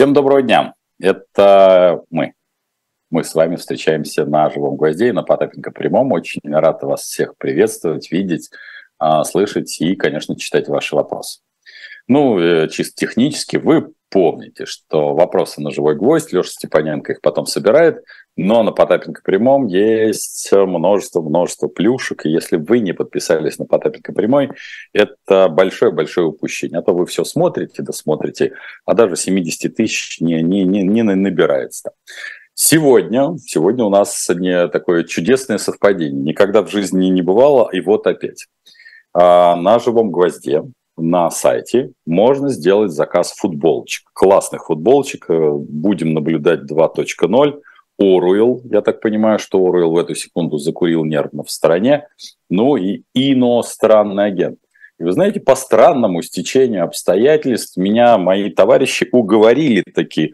Всем доброго дня. Это мы. Мы с вами встречаемся на «Живом гвозде» и на Потапенко прямом. Очень рад вас всех приветствовать, видеть, слышать и, конечно, читать ваши вопросы. Чисто технически вы помните, что вопросы на «Живой гвоздь», Леша Степаненко их потом собирает, но на Потапенко прямом есть множество плюшек, и если вы не подписались на Потапенко прямой, это большое-большое упущение. А то вы все смотрите, досмотрите, а даже 70 тысяч не набирается. Сегодня у нас не такое чудесное совпадение. Никогда в жизни не бывало, и вот опять. На «Живом гвозде» на сайте можно сделать заказ футболочек. Классных футболочек. Будем наблюдать 2.0. Оруэлл, я так понимаю, что Оруэлл в эту секунду закурил нервно в стороне. Ну и иностранный агент. И вы знаете, по странному стечению обстоятельств меня мои товарищи уговорили таки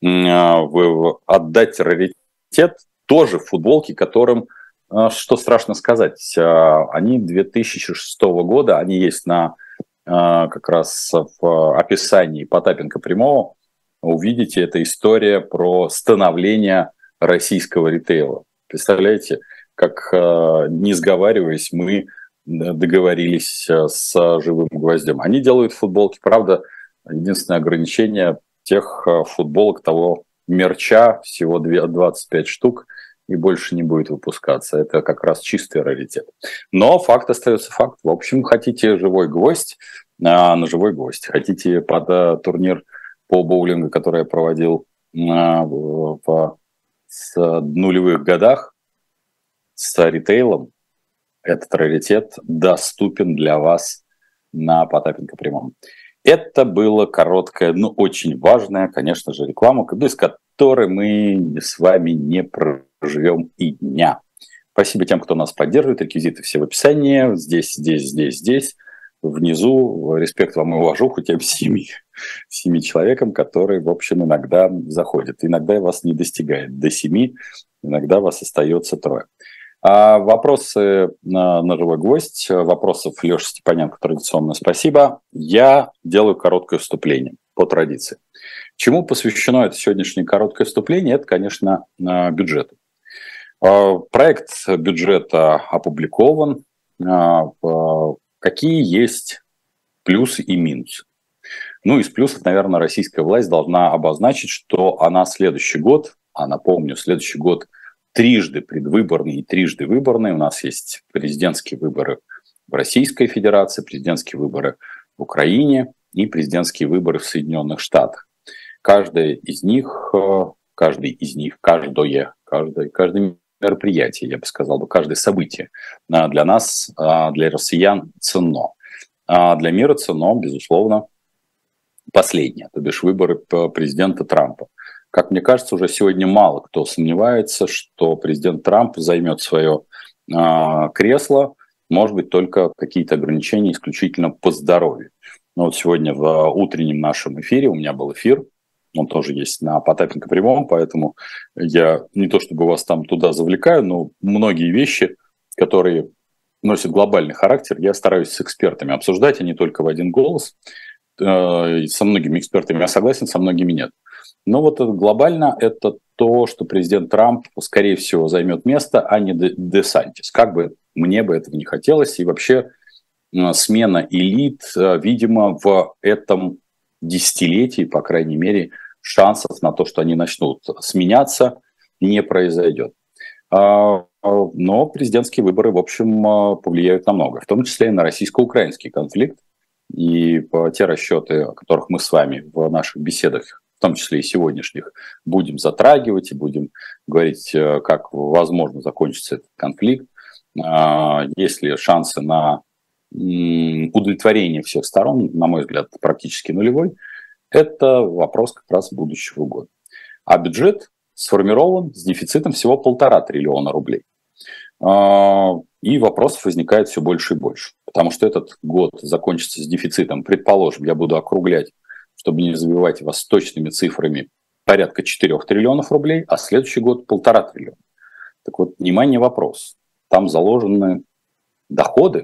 отдать раритет тоже футболки, которым, что страшно сказать, они 2006 года, они есть как раз в описании Потапенко прямого. Увидите, это история про становление российского ритейла. Представляете, как, не сговариваясь, мы договорились с «Живым гвоздем». Они делают футболки, правда, единственное ограничение тех футболок, того мерча, всего 25 штук, и больше не будет выпускаться. Это как раз чистый раритет. Но факт остается факт. В общем, хотите «Живой гвоздь» на «Живой гвоздь», хотите под турнир по боулингу, который я проводил в нулевых годах с ритейлом, этот раритет доступен для вас на Потапенко прямом. Это было короткое, но очень важная, конечно же, реклама, без которой мы с вами не проживем и дня. Спасибо тем, кто нас поддерживает. Реквизиты все в описании. Здесь. Внизу. Респект вам и уважуху тем 7 человекам, которые, в общем, иногда заходят. Иногда вас не достигает до 7, иногда вас остается 3. Вопросы на «Живой гвоздь», вопросов Леши Степаненко традиционно спасибо. Я делаю короткое вступление по традиции. Чему посвящено это сегодняшнее короткое вступление? Это, конечно, бюджету. Проект бюджета опубликован. Какие есть плюсы и минусы? Из плюсов, наверное, российская власть должна обозначить, что она следующий год, напомню, следующий год трижды предвыборный и трижды выборный. У нас есть президентские выборы в Российской Федерации, президентские выборы в Украине и президентские выборы в Соединенных Штатах. Каждое мероприятие, я бы сказал, каждое событие для нас, для россиян ценно. Для мира ценно, безусловно, последнее, то бишь выборы президента Трампа. Как мне кажется, уже сегодня мало кто сомневается, что президент Трамп займет свое кресло, может быть, только какие-то ограничения исключительно по здоровью. Сегодня в утреннем нашем эфире, у меня был эфир, он тоже есть на Потапенко прямом, поэтому я не то чтобы вас там туда завлекаю, но многие вещи, которые носят глобальный характер, я стараюсь с экспертами обсуждать, а не только в один голос. Со многими экспертами я согласен, со многими нет. Но глобально это то, что президент Трамп, скорее всего, займет место, а не Десантис. Как бы мне бы этого не хотелось. И вообще смена элит, видимо, в этом десятилетии, по крайней мере, шансов на то, что они начнут сменяться, не произойдет. Но президентские выборы, в общем, повлияют на многое, в том числе и на российско-украинский конфликт. И те расчеты, о которых мы с вами в наших беседах, в том числе и сегодняшних, будем затрагивать и будем говорить, как возможно закончится этот конфликт, есть ли шансы на удовлетворение всех сторон, на мой взгляд, практически нулевой, это вопрос как раз будущего года. А бюджет сформирован с дефицитом всего 1,5 триллиона рублей. И вопросов возникает все больше и больше. Потому что этот год закончится с дефицитом, предположим, я буду округлять, чтобы не забивать вас точными цифрами, порядка 4 триллионов рублей, а следующий год 1,5 триллиона. Так вот, внимание, вопрос. Там заложены доходы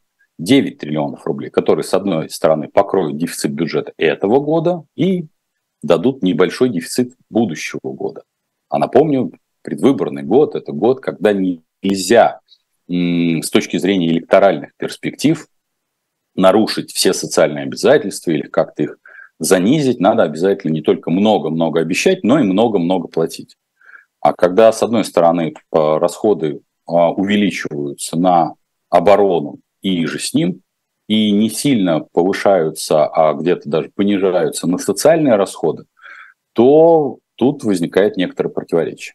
9 триллионов рублей, которые, с одной стороны, покроют дефицит бюджета этого года и дадут небольшой дефицит будущего года. А напомню, предвыборный год – это год, когда нельзя с точки зрения электоральных перспектив нарушить все социальные обязательства или как-то их занизить. Надо обязательно не только много-много обещать, но и много-много платить. А когда, с одной стороны, расходы увеличиваются на оборону и же с ним, и не сильно повышаются, а где-то даже понижаются на социальные расходы, то тут возникает некоторое противоречие.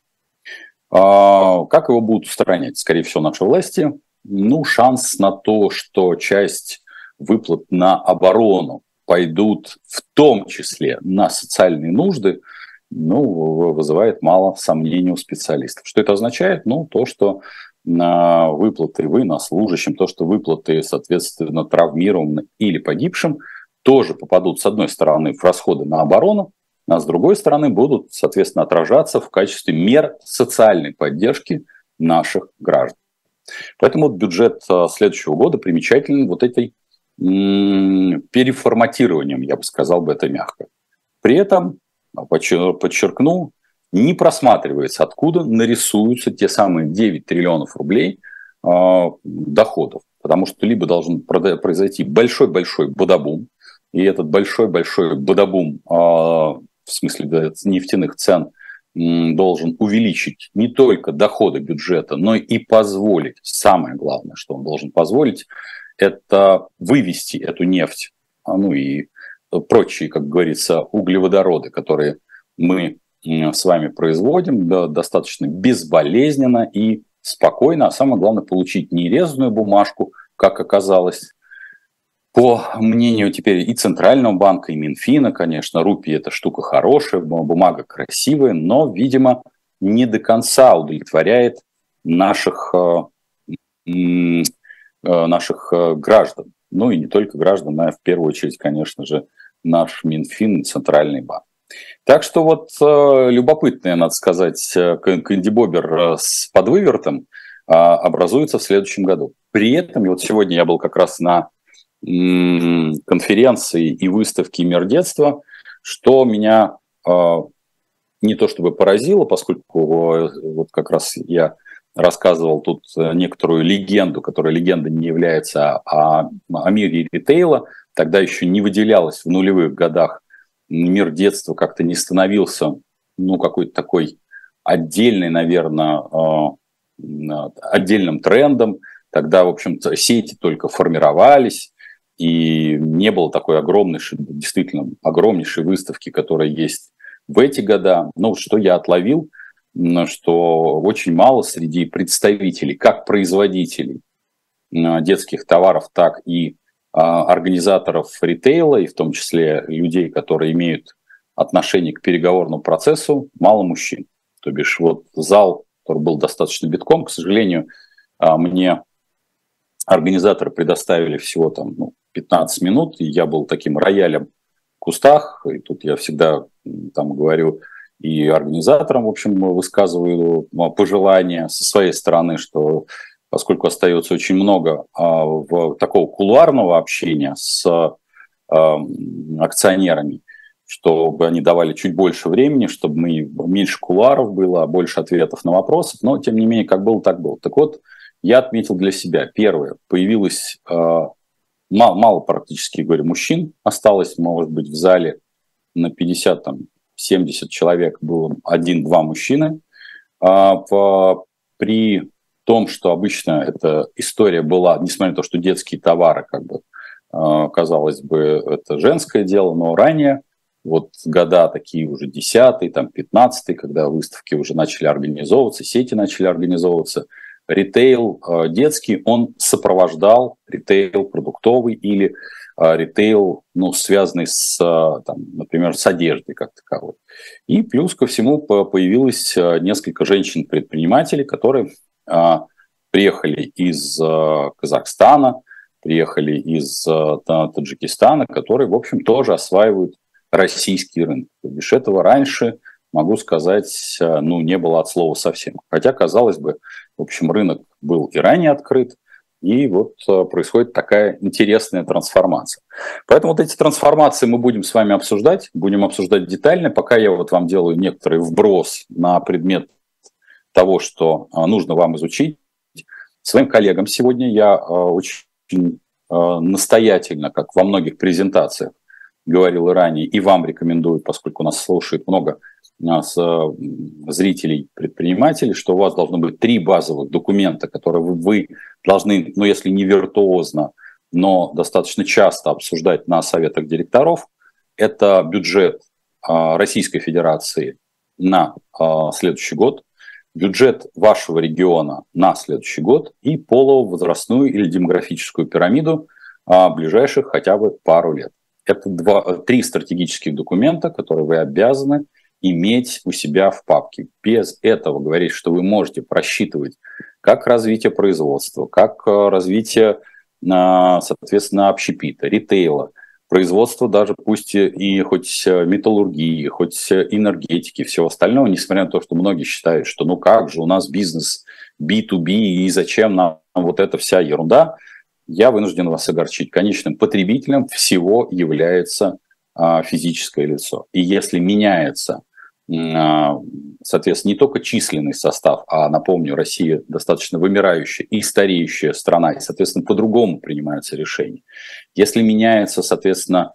Как его будут устранять? Скорее всего, наши власти. Шанс на то, что часть выплат на оборону пойдут в том числе на социальные нужды, вызывает мало сомнений у специалистов. Что это означает? То, что выплаты военнослужащим, то, что выплаты, соответственно, травмированным или погибшим, тоже попадут, с одной стороны, в расходы на оборону, а с другой стороны, будут, соответственно, отражаться в качестве мер социальной поддержки наших граждан. Поэтому бюджет следующего года примечателен вот этой переформатированием, я бы сказал бы это мягко. При этом, подчеркну, не просматривается, откуда нарисуются те самые 9 триллионов рублей доходов. Потому что либо должен произойти большой-большой бадабум, и этот большой-большой бадабум в смысле нефтяных цен должен увеличить не только доходы бюджета, но и позволить, самое главное, что он должен позволить, это вывести эту нефть, и прочие, как говорится, углеводороды, которые мы с вами производим, достаточно безболезненно и спокойно, а самое главное, получить не резаную бумажку, как оказалось, по мнению теперь и Центрального банка, и Минфина, конечно, рупия – это штука хорошая, бумага красивая, но, видимо, не до конца удовлетворяет наших граждан. И не только граждан, а в первую очередь, конечно же, наш Минфин и Центральный банк. Так что любопытный, надо сказать, кандибобер с подвывертом образуется в следующем году. При этом, сегодня я был как раз на конференции и выставки «Мир детства», что меня не то чтобы поразило, поскольку как раз я рассказывал тут некоторую легенду, которая легендой не является, о мире ритейла. Тогда еще не выделялось в нулевых годах «Мир детства», как-то не становился какой-то такой отдельный, наверное, отдельным трендом. Тогда, в общем-то, сети только формировались, и не было такой действительно огромнейшей выставки, которая есть в эти года. Что я отловил, что очень мало среди представителей, как производителей детских товаров, так и организаторов ритейла, и в том числе людей, которые имеют отношение к переговорному процессу, мало мужчин. То бишь зал, который был достаточно битком, к сожалению, мне организаторы предоставили всего 15 минут, и я был таким роялем в кустах, и тут я всегда говорю и организаторам, в общем, высказываю пожелания со своей стороны, что поскольку остается очень много такого кулуарного общения с акционерами, чтобы они давали чуть больше времени, чтобы меньше кулуаров было, а больше ответов на вопросы, но тем не менее, как было, так было. Так вот, я отметил для себя, первое, появилось мало практически, говорю, мужчин, осталось, может быть, в зале на 50-70 человек было 1-2 мужчины. При том, что обычно эта история была, несмотря на то, что детские товары, казалось бы, это женское дело, но ранее, года такие уже 10-й, 15-й, когда выставки уже начали организовываться, сети начали организовываться, ритейл детский, он сопровождал ритейл продуктовый или ритейл, связанный например, с одеждой как таковой. И плюс ко всему появилось несколько женщин-предпринимателей, которые приехали из Казахстана, приехали из Таджикистана, которые, в общем, тоже осваивают российский рынок. То бишь этого раньше, могу сказать, не было от слова совсем. Хотя, казалось бы, в общем, рынок был и ранее открыт, и вот происходит такая интересная трансформация. Поэтому вот эти трансформации мы будем с вами обсуждать детально, пока я вот вам делаю некоторый вброс на предмет того, что нужно вам изучить. Своим коллегам сегодня я очень настоятельно, как во многих презентациях говорил и ранее, и вам рекомендую, поскольку нас слушает много зрителей, предпринимателей, что у вас должно быть 3 базовых документа, которые вы должны, ну если не виртуозно, но достаточно часто обсуждать на советах директоров. Это бюджет Российской Федерации на следующий год, бюджет вашего региона на следующий год и полувозрастную или демографическую пирамиду ближайших хотя бы пару лет. Это 3 стратегических документа, которые вы обязаны иметь у себя в папке. Без этого говорить, что вы можете просчитывать как развитие производства, как развитие, соответственно, общепита, ритейла, производство даже пусть и хоть металлургии, хоть энергетики, всего остального, несмотря на то, что многие считают, что ну как же у нас бизнес B2B и зачем нам вот эта вся ерунда, я вынужден вас огорчить. Конечным потребителем всего является физическое лицо. И если меняется, соответственно, не только численный состав, а, напомню, Россия достаточно вымирающая и стареющая страна, и, соответственно, по-другому принимаются решения. Если меняется, соответственно,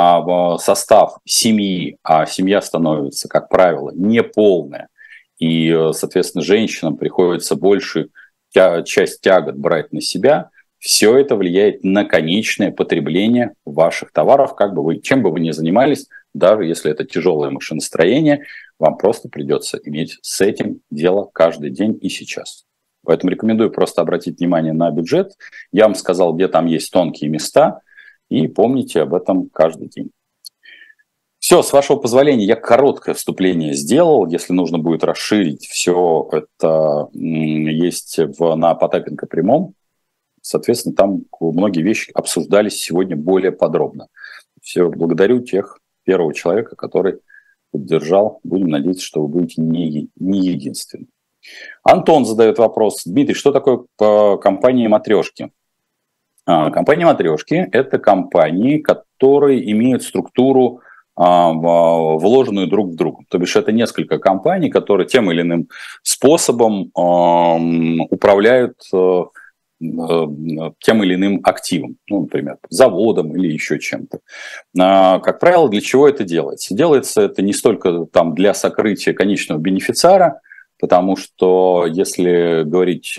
состав семьи, а семья становится, как правило, неполная, и, соответственно, женщинам приходится большую часть тягот брать на себя, все это влияет на конечное потребление ваших товаров, чем бы вы ни занимались, даже если это тяжелое машиностроение, вам просто придется иметь с этим дело каждый день и сейчас. Поэтому рекомендую просто обратить внимание на бюджет. Я вам сказал, где там есть тонкие места, и помните об этом каждый день. Все, с вашего позволения, я короткое вступление сделал. Если нужно будет расширить, все это есть на Потапенко прямом. Соответственно, там многие вещи обсуждались сегодня более подробно. Все, благодарю первого человека, который поддержал. Будем надеяться, что вы будете не единственным. Антон задает вопрос. Дмитрий, что такое компания «Матрешки»? Компания «Матрешки» – это компании, которые имеют структуру, вложенную друг в друга. То бишь это несколько компаний, которые тем или иным способом управляют тем или иным активом, ну, например, заводом или еще чем-то. Как правило, для чего это делается? Делается это не столько там для сокрытия конечного бенефициара, потому что, если говорить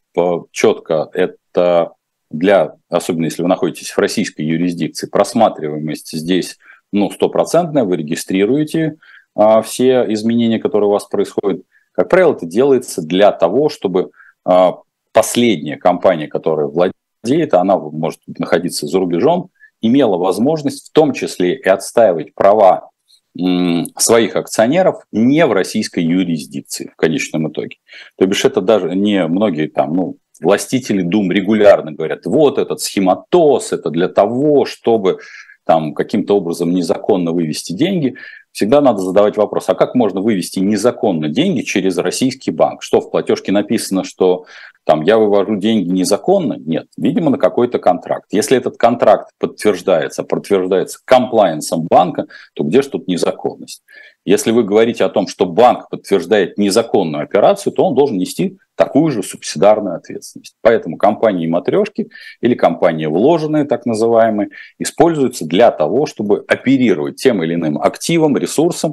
четко, это особенно если вы находитесь в российской юрисдикции, просматриваемость здесь стопроцентная, вы регистрируете все изменения, которые у вас происходят. Как правило, это делается для того, чтобы последняя компания, которая владеет, она может находиться за рубежом, имела возможность в том числе и отстаивать права своих акционеров не в российской юрисдикции в конечном итоге. То бишь это даже не многие там, властители дум регулярно говорят, вот этот схематоз, это для того, чтобы там каким-то образом незаконно вывести деньги. Всегда надо задавать вопрос, а как можно вывести незаконно деньги через российский банк? Что, в платежке написано, что там я вывожу деньги незаконно? Нет, видимо, на какой-то контракт. Если этот контракт подтверждается комплаенсом банка, то где же тут незаконность? Если вы говорите о том, что банк подтверждает незаконную операцию, то он должен нести такую же субсидарную ответственность. Поэтому компании матрешки или компании вложенные, так называемые, используются для того, чтобы оперировать тем или иным активом, ресурсом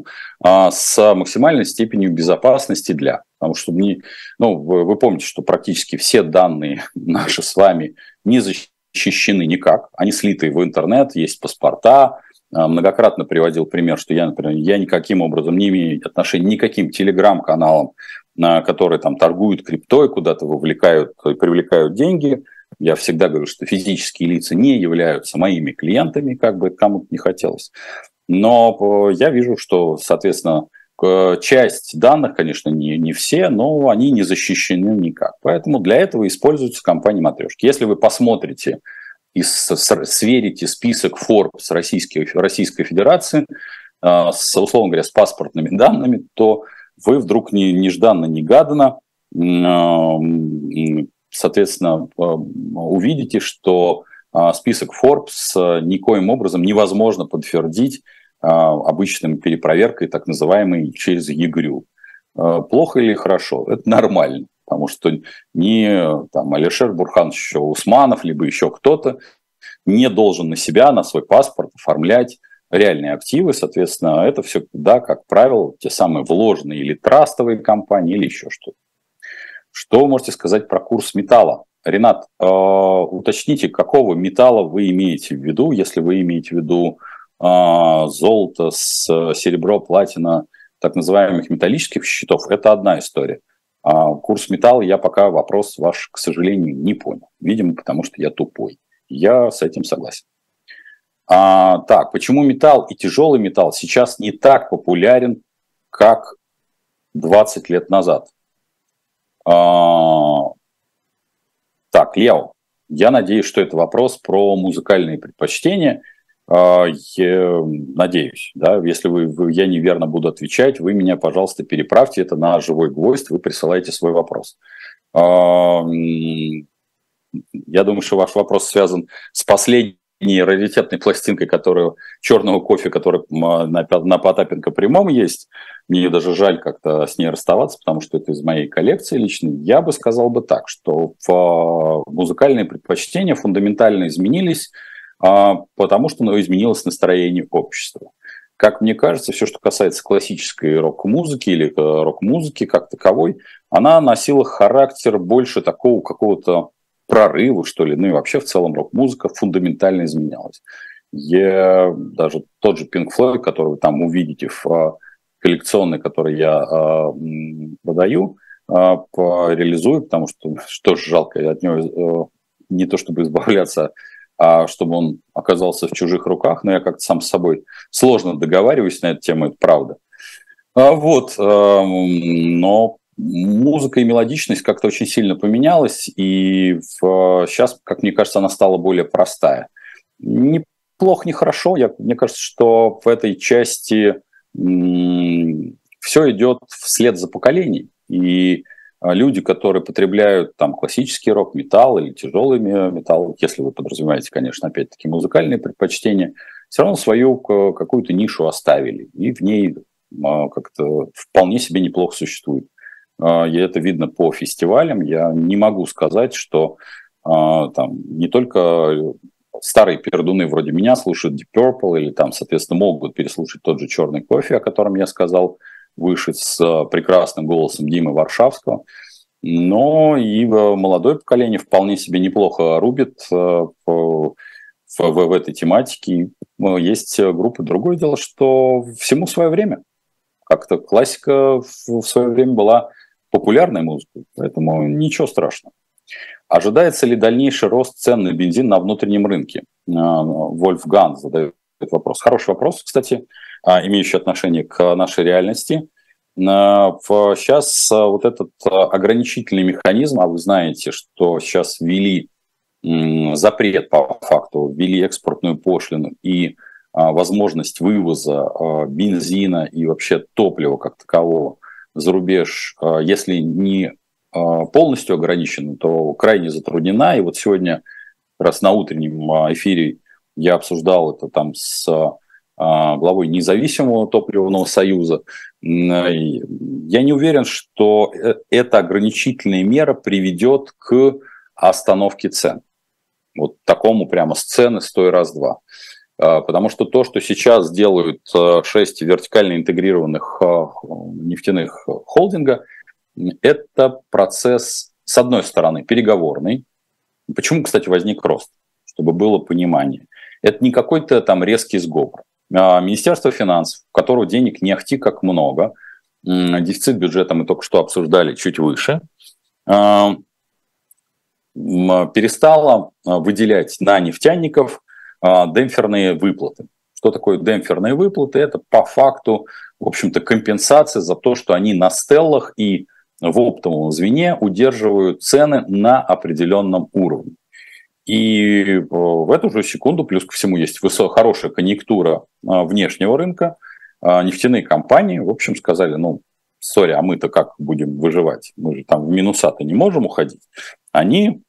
с максимальной степенью безопасности для. Потому что вы помните, что практически все данные наши с вами не защищены никак. Они слиты в интернет, есть паспорта. Многократно приводил пример, что я никаким образом не имею отношения ни к каким телеграм-каналам, которые там торгуют криптой, куда-то вовлекают и привлекают деньги. Я всегда говорю, что физические лица не являются моими клиентами, как бы кому-то не хотелось. Но я вижу, что, соответственно, часть данных, конечно, не все, но они не защищены никак. Поэтому для этого используются компании матрешки. Если вы посмотрите и сверите список Forbes Российской Федерации, условно говоря, с паспортными данными, то вы вдруг нежданно-негаданно соответственно, увидите, что список Forbes никоим образом невозможно подтвердить обычной перепроверкой, так называемой через ЕГРЮ. Плохо или хорошо? Это нормально, потому что ни там, Алишер Бурханович Усманов, либо еще кто-то не должен на себя, на свой паспорт оформлять реальные активы. Соответственно, это все, да, как правило, те самые вложенные или трастовые компании, или еще что-то. Что вы можете сказать про курс металла? Ренат, уточните, какого металла вы имеете в виду, если вы имеете в виду золото, серебро, платина, так называемых металлических счетов, это одна история. Курс металла я пока вопрос ваш, к сожалению, не понял. Видимо, потому что я тупой. Я с этим согласен. Так, почему металл и тяжелый металл сейчас не так популярен, как 20 лет назад? Так, Лео, я надеюсь, что это вопрос про музыкальные предпочтения. Я надеюсь, да, если я неверно буду отвечать, вы меня, пожалуйста, переправьте это на живой гвоздь, вы присылаете свой вопрос. Я думаю, что ваш вопрос связан с последней раритетной пластинкой, черного кофе, который на Потапенко прямом есть. Мне даже жаль как-то с ней расставаться, потому что это из моей коллекции личной. Я бы сказал так, что музыкальные предпочтения фундаментально изменились, потому что изменилось настроение общества. Как мне кажется, все, что касается классической рок-музыки или рок-музыки как таковой, она носила характер больше такого какого-то прорыва, что ли. Ну и вообще в целом рок-музыка фундаментально изменялась. Даже тот же Pink Floyd, который вы там увидите в коллекционной, который я продаю, реализую, потому что ж жалко от него не то чтобы избавляться, а чтобы он оказался в чужих руках, но я как-то сам с собой сложно договариваюсь на эту тему, это правда. Но музыка и мелодичность как-то очень сильно поменялась, и сейчас, как мне кажется, она стала более простая. Ни плохо, ни хорошо. Мне кажется, что в этой части все идет вслед за поколением. И люди, которые потребляют там классический рок, металл или тяжелый металл, если вы подразумеваете, конечно, опять-таки музыкальные предпочтения, все равно свою какую-то нишу оставили. И в ней как-то вполне себе неплохо существует. И это видно по фестивалям. Я не могу сказать, что там не только старые пердуны вроде меня слушают Deep Purple или там, соответственно, могут переслушать тот же «Черный кофе», о котором я сказал выше, с прекрасным голосом Димы Варшавского. Но и молодое поколение вполне себе неплохо рубит в этой тематике. Есть группы. Другое дело, что всему свое время. Как-то классика в свое время была популярной музыкой, поэтому ничего страшного. Ожидается ли дальнейший рост цен на бензин на внутреннем рынке? Вольфган задает вопрос. Хороший вопрос, кстати, имеющий отношение к нашей реальности. Сейчас вот этот ограничительный механизм, а вы знаете, что сейчас ввели запрет по факту, ввели экспортную пошлину и возможность вывоза бензина и вообще топлива как такового за рубеж, если не полностью ограничена, то крайне затруднена. И вот сегодня как раз на утреннем эфире я обсуждал это там с главой независимого топливного союза. Я не уверен, что эта ограничительная мера приведет к остановке цен. Вот такому прямо с цены стой раз-два. Потому что то, что сейчас делают 6 вертикально интегрированных нефтяных холдинга, это процесс, с одной стороны, переговорный. Почему, кстати, возник рост? Чтобы было понимание. Это не какой-то там резкий сговор. Министерство финансов, у которого денег не ахти как много, дефицит бюджета мы только что обсуждали чуть выше, перестало выделять на нефтяников демпферные выплаты. Что такое демпферные выплаты? Это по факту, в общем-то, компенсация за то, что они на стеллах и в оптовом звене удерживают цены на определенном уровне. И в эту же секунду, плюс ко всему, есть хорошая конъюнктура внешнего рынка, нефтяные компании, в общем, сказали, сори, а мы-то как будем выживать? Мы же там в минуса-то не можем уходить. Они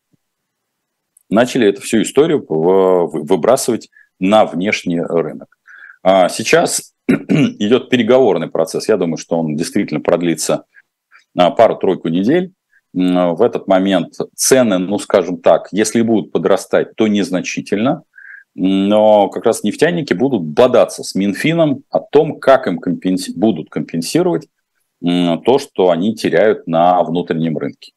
начали эту всю историю выбрасывать на внешний рынок. Сейчас идет переговорный процесс. Я думаю, что он действительно продлится пару-тройку недель. В этот момент цены, ну, скажем так, если будут подрастать, то незначительно. Но как раз нефтяники будут бодаться с Минфином о том, как им будут компенсировать то, что они теряют на внутреннем рынке.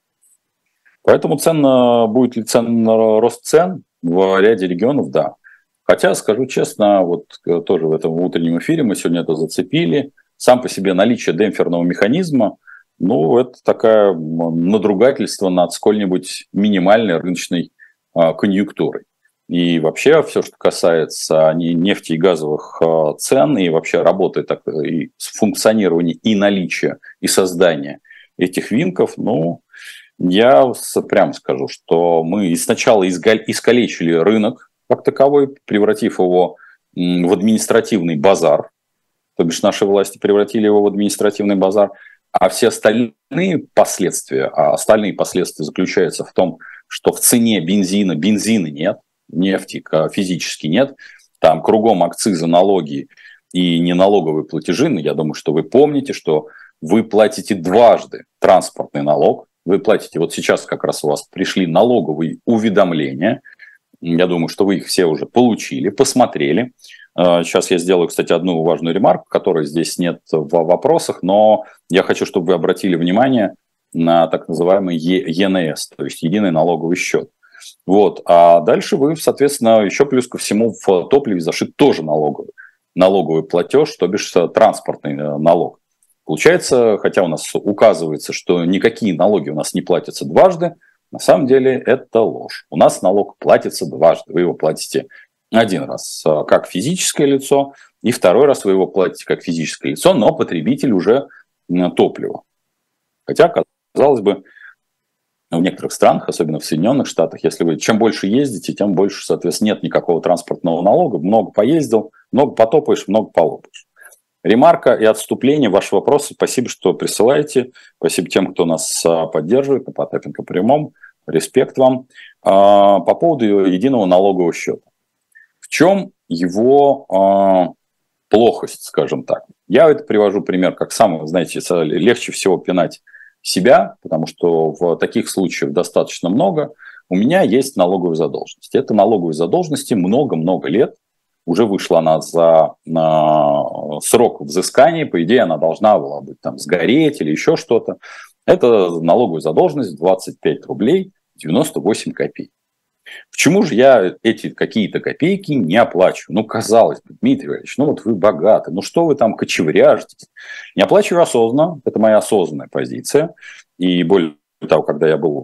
Поэтому будет ли рост цен в ряде регионов? Да. Хотя, скажу честно, вот тоже в этом утреннем эфире мы сегодня это зацепили. Сам по себе наличие демпферного механизма, ну, это такое надругательство над сколь-нибудь минимальной рыночной конъюнктурой. И вообще все, что касается нефти и газовых цен, и вообще работы и функционирования и наличия, и создания этих винков, ну, я прямо скажу, что мы сначала искалечили рынок как таковой, превратив его в административный базар, то бишь наши власти превратили его в административный базар, а все остальные последствия заключаются в том, что в цене бензина нет, нефти физически нет, там кругом акцизы, налоги и неналоговые платежи. Я думаю, что вы помните, что вы платите дважды транспортный налог. Вы платите, вот сейчас как раз у вас пришли налоговые уведомления. Я думаю, что вы их все уже получили, посмотрели. Сейчас я сделаю, кстати, одну важную ремарку, которой здесь нет в вопросах, но я хочу, чтобы вы обратили внимание на так называемый ЕНС, то есть единый налоговый счет. Вот. А дальше вы, соответственно, еще плюс ко всему в топливе зашит тоже налоговый платеж, то бишь транспортный налог. Получается, хотя у нас указывается, что никакие налоги у нас не платятся дважды, на самом деле это ложь. У нас налог платится дважды. Вы его платите один раз как физическое лицо, и второй раз вы его платите как физическое лицо, но потребитель уже топлива. Хотя, казалось бы, в некоторых странах, особенно в Соединенных Штатах, если вы чем больше ездите, тем больше, соответственно, нет никакого транспортного налога. Много поездил, много потопаешь, много полопаешь. Ремарка и отступление, ваши вопросы. Спасибо, что присылаете. Спасибо тем, кто нас поддерживает. На Потапенко прямом. Респект вам. По поводу единого налогового счета. В чем его плохость, скажем так? Я это привожу пример, как самое, знаете, легче всего пинать себя, потому что в таких случаях достаточно много. У меня есть налоговая задолженность. Эта налоговая задолженность много-много лет. Уже вышла она на срок взыскания, по идее, она должна была быть там сгореть или еще что-то. Это налоговая задолженность 25 рублей 98 копеек. Почему же я эти какие-то копейки не оплачиваю? Ну, казалось бы, Дмитрий Валерьевич, ну вот вы богаты, ну что вы там кочевряжетесь? Не оплачиваю осознанно, это моя осознанная позиция. И более того, когда я был,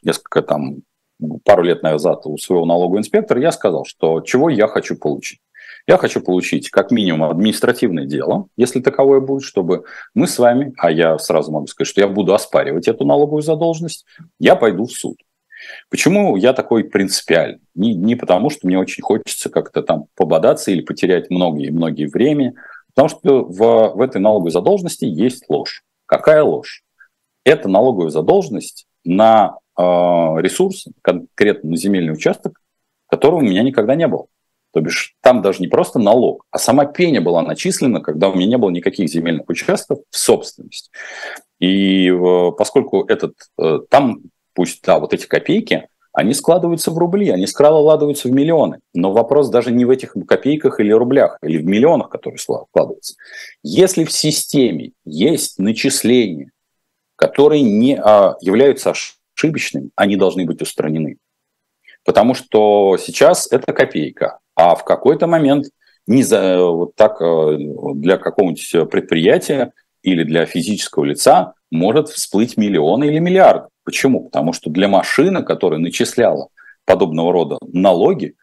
пару лет назад у своего налогового инспектора, я сказал, что чего я хочу получить. Я хочу получить как минимум административное дело, если таковое будет, чтобы мы с вами, а я сразу могу сказать, что я буду оспаривать эту налоговую задолженность, я пойду в суд. Почему я такой принципиальный? Не потому, что мне очень хочется как-то там пободаться или потерять многие время, потому что в этой налоговой задолженности есть ложь. Какая ложь? Это налоговая задолженность на ресурс, конкретно на земельный участок, которого у меня никогда не было. То бишь там даже не просто налог, а сама пеня была начислена, когда у меня не было никаких земельных участков в собственности. И поскольку там, пусть вот эти копейки, они складываются в рубли, они складываются в миллионы. Но вопрос даже не в этих копейках или рублях, или в миллионах, которые складываются. Если в системе есть начисления, которые не являются ошибочными, они должны быть устранены. Потому что сейчас это копейка, а в какой-то момент для какого-нибудь предприятия или для физического лица может всплыть миллион или миллиард. Почему? Потому что для машины, которая начисляла подобного рода налоги,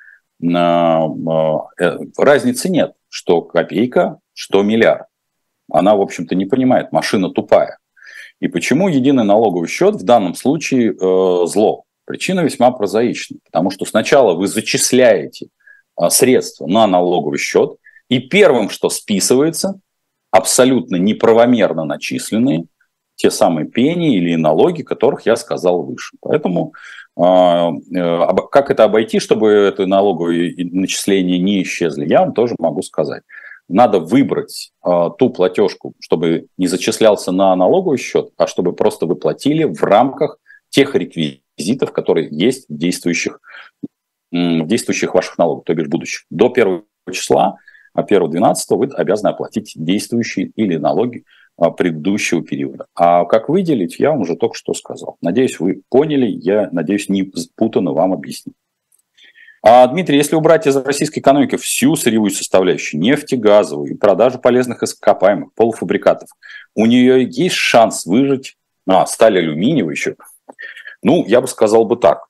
разницы нет, что копейка, что миллиард. Она, в общем-то, не понимает, машина тупая. И почему единый налоговый счет в данном случае зло? Причина весьма прозаична, потому что сначала вы зачисляете средства на налоговый счет, и первым, что списывается, абсолютно неправомерно начисленные те самые пени или налоги, которых я сказал выше. Поэтому как это обойти, чтобы это налоговые начисления не исчезли, я вам тоже могу сказать. Надо выбрать ту платежку, чтобы не зачислялся на налоговый счет, а чтобы просто вы платили в рамках тех реквизитов, которые есть в действующих ваших налогах, то бишь будущих. До 1 числа, а 1-12 вы обязаны оплатить действующие или налоги предыдущего периода. А как выделить, я вам уже только что сказал. Надеюсь, вы поняли, я надеюсь, не путанно вам объяснил. Дмитрий, если убрать из российской экономики всю сырьевую составляющую, нефтегазовую, продажу полезных ископаемых, полуфабрикатов, у нее есть шанс выжить, сталь алюминиевая еще. Ну, я бы сказал бы так.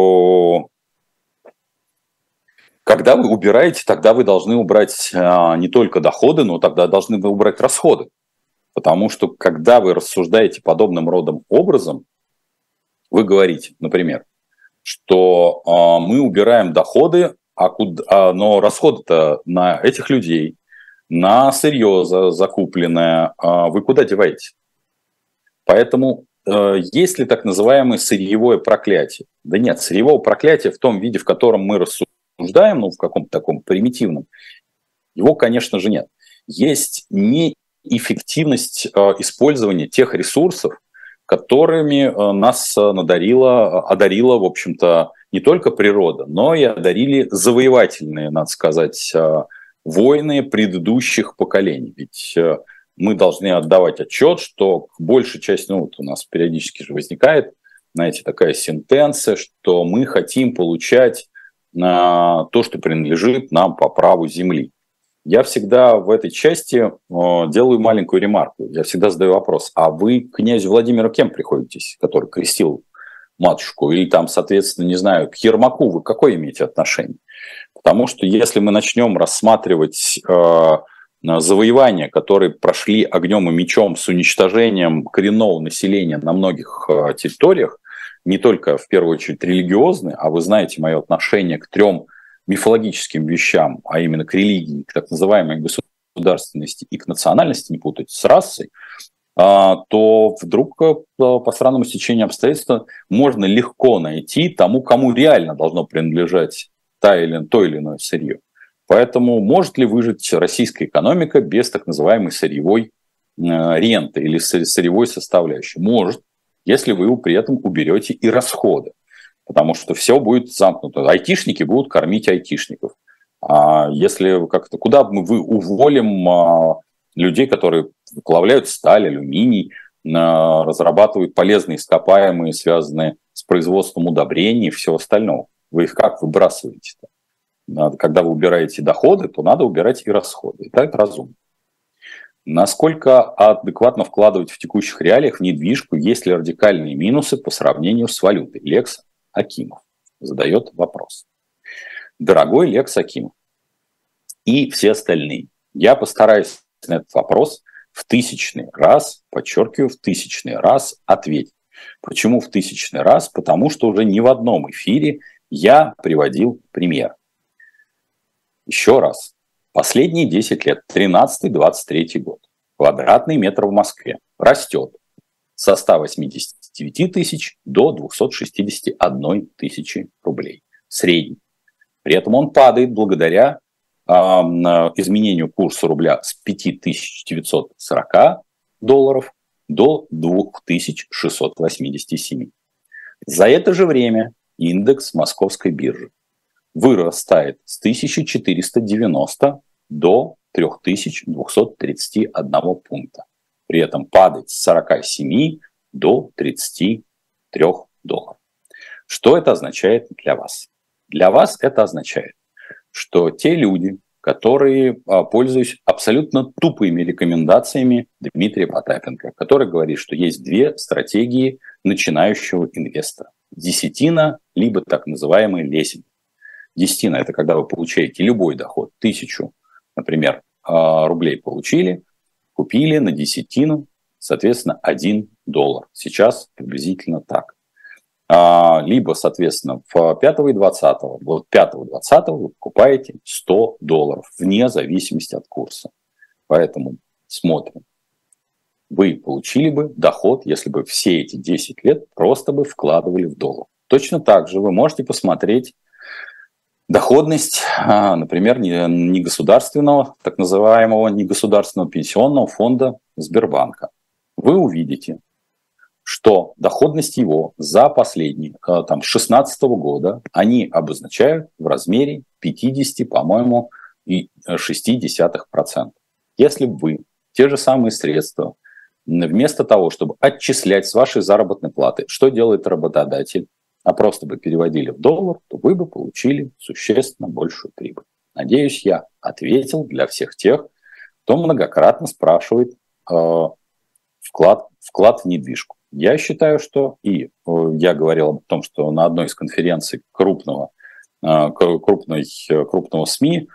Когда вы убираете, тогда вы должны убрать не только доходы, но тогда должны вы убрать расходы. Потому что, когда вы рассуждаете подобным родом образом, вы говорите, например, что мы убираем доходы, но расходы-то на этих людей, на сырье закупленное, вы куда деваете? Поэтому есть ли так называемое сырьевое проклятие? Да нет, сырьевого проклятия в том виде, в котором мы рассуждаем, в каком-то таком примитивном, его, конечно же, нет. Есть неэффективность использования тех ресурсов, которыми нас одарила, в общем-то, не только природа, но и одарили завоевательные, надо сказать, войны предыдущих поколений. Ведь мы должны отдавать отчет, что большая часть, у нас периодически же возникает, знаете, такая сентенция, что мы хотим получать то, что принадлежит нам по праву земли. Я всегда в этой части делаю маленькую ремарку. Я всегда задаю вопрос, а вы к князю Владимиру кем приходитесь, который крестил матушку? Или там, соответственно, не знаю, к Ермаку вы какое имеете отношение? Потому что если мы начнем рассматривать завоевания, которые прошли огнем и мечом с уничтожением коренного населения на многих территориях, не только в первую очередь религиозные, а вы знаете мое отношение к 3 мифологическим вещам, а именно к религии, к так называемой государственности и к национальности, не путать с расой, то вдруг по странному стечению обстоятельств можно легко найти тому, кому реально должно принадлежать то или иное сырье. Поэтому может ли выжить российская экономика без так называемой сырьевой ренты или сырьевой составляющей? Может, если вы при этом уберете и расходы. Потому что все будет замкнуто. Айтишники будут кормить айтишников. А если как-то куда мы уволим людей, которые выплавляют сталь, алюминий, разрабатывают полезные ископаемые, связанные с производством удобрений и всего остального? Вы их как выбрасываете-то? Когда вы убираете доходы, то надо убирать и расходы. И так разумно. Насколько адекватно вкладывать в текущих реалиях в недвижку, есть ли радикальные минусы по сравнению с валютой? Лекс Акимов задает вопрос. Дорогой Лекс Акимов и все остальные, я постараюсь на этот вопрос в 1000-й раз, подчеркиваю, в 1000-й раз ответить. Почему в 1000-й раз? Потому что уже ни в одном эфире я приводил пример. Еще раз. Последние 10 лет, 13-23 год, квадратный метр в Москве растет со 189 тысяч до 261 тысячи рублей. Средний. При этом он падает благодаря изменению курса рубля с 5940 долларов до 2687. За это же время индекс московской биржи вырастает с 1490 до 3231 пункта. При этом падает с 47 до 33 долларов. Что это означает для вас? Для вас это означает, что те люди, которые пользуются абсолютно тупыми рекомендациями Дмитрия Потапенко, который говорит, что есть 2 стратегии начинающего инвестора. Десятина, либо так называемый лесень. Десятина – это когда вы получаете любой доход, 1000, например, рублей получили, купили на десятину, соответственно, 1 доллар. Сейчас приблизительно так. Либо, соответственно, в 5 и 20. Вот 5-20 вы покупаете 100 долларов, вне зависимости от курса. Поэтому смотрим. Вы получили бы доход, если бы все эти 10 лет просто бы вкладывали в доллар. Точно так же вы можете посмотреть доходность, например, негосударственного, так называемого негосударственного пенсионного фонда Сбербанка. Вы увидите, что доходность его за последние, с 2016 года, они обозначают в размере 50, по-моему, и 0,6%. Если бы вы те же самые средства, вместо того, чтобы отчислять с вашей заработной платы, что делает работодатель, а просто бы переводили в доллар, то вы бы получили существенно большую прибыль. Надеюсь, я ответил для всех тех, кто многократно спрашивает вклад в недвижку. Я считаю, что я говорил о том, что на одной из конференций крупного СМИ